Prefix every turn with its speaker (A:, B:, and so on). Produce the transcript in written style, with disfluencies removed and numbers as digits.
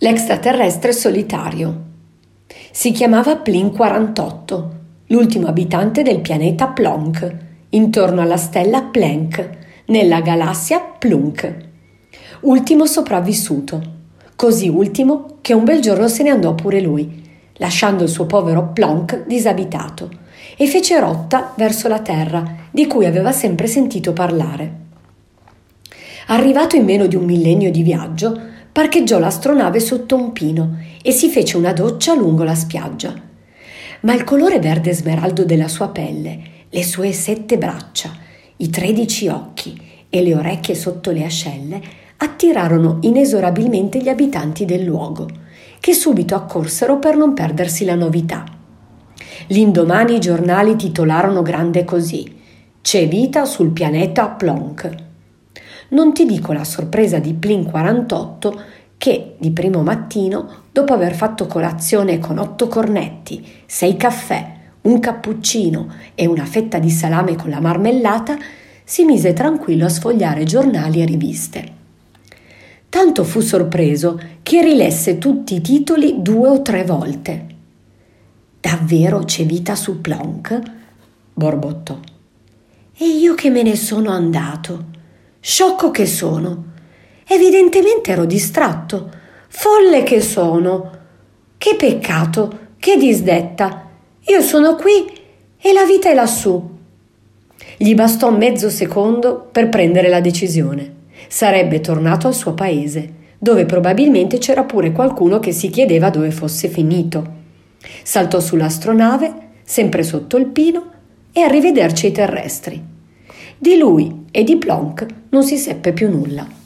A: L'extraterrestre solitario. Si chiamava Plin 48, l'ultimo abitante del pianeta Plonk, intorno alla stella Planck, nella galassia Plunk. Ultimo sopravvissuto, così ultimo che un bel giorno se ne andò pure lui, lasciando il suo povero Plonk disabitato, e fece rotta verso la Terra, di cui aveva sempre sentito parlare. Arrivato in meno di un millennio di viaggio, parcheggiò l'astronave sotto un pino e si fece una doccia lungo la spiaggia. Ma il colore verde smeraldo della sua pelle, le sue 7 braccia, i 13 occhi e le orecchie sotto le ascelle attirarono inesorabilmente gli abitanti del luogo, che subito accorsero per non perdersi la novità. L'indomani i giornali titolarono grande così: «C'è vita sul pianeta Plonk». Non ti dico la sorpresa di Plin 48 che, di primo mattino, dopo aver fatto colazione con 8 cornetti, 6 caffè, un cappuccino e una fetta di salame con la marmellata, si mise tranquillo a sfogliare giornali e riviste. Tanto fu sorpreso che rilesse tutti i titoli 2 o 3 volte. «Davvero c'è vita su Plonk?» borbottò. «E io che me ne sono andato? Sciocco che sono! Evidentemente ero distratto. Folle che sono! Che peccato! Che disdetta! Io sono qui e la vita è lassù!» Gli bastò mezzo secondo per prendere la decisione. Sarebbe tornato al suo paese, dove probabilmente c'era pure qualcuno che si chiedeva dove fosse finito. Saltò sull'astronave, sempre sotto il pino, e arrivederci ai terrestri. Di lui e di Plonk non si seppe più nulla.